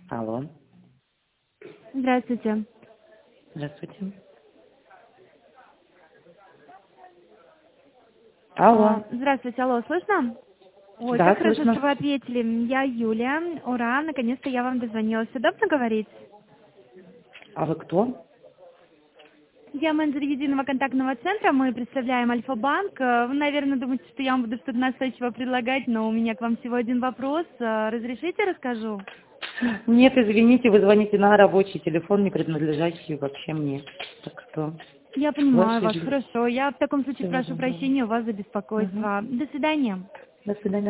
Алло. Здравствуйте. Здравствуйте. Алло. Здравствуйте, алло, слышно? Ой, Да, как хорошо, слышно. что вы ответили. Я Юлия. Ура, наконец-то я вам дозвонилась. Удобно говорить? А вы кто? Я менеджер единого контактного центра, мы представляем Альфа-банк. Вы, наверное, думаете, что я вам буду что-то настойчиво предлагать, но у меня к вам всего один вопрос. Разрешите, расскажу? Нет, извините, вы звоните на рабочий телефон, не принадлежащий вообще мне. Так что Я понимаю ваши вас, люди. хорошо. Я в таком случае Всего прошу доброго. прощения у вас за Угу. беспокойство. До свидания. До свидания.